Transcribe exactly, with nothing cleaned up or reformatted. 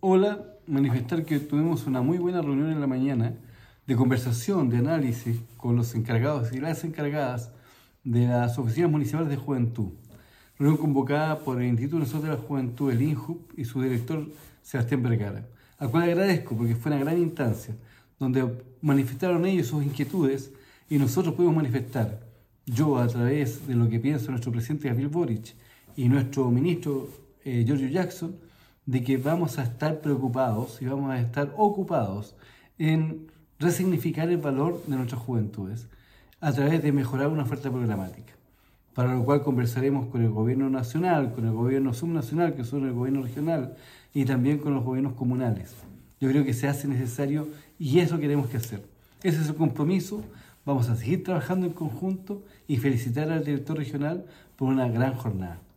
Hola, manifestar que tuvimos una muy buena reunión en la mañana de conversación, de análisis con los encargados y las encargadas de las oficinas municipales de juventud. Reunión convocada por el Instituto Nacional de la Juventud, el INJUV, y su director Sebastián Vergara, al cual agradezco porque fue una gran instancia donde manifestaron ellos sus inquietudes y nosotros pudimos manifestar, yo a través de lo que piensa nuestro presidente Gabriel Boric y nuestro ministro eh, Giorgio Jackson, de que vamos a estar preocupados y vamos a estar ocupados en resignificar el valor de nuestras juventudes a través de mejorar una oferta programática, para lo cual conversaremos con el gobierno nacional, con el gobierno subnacional, que son el gobierno regional, y también con los gobiernos comunales. Yo creo que se hace necesario y eso queremos que hacer. Ese es el compromiso. Vamos a seguir trabajando en conjunto y felicitar al director regional por una gran jornada.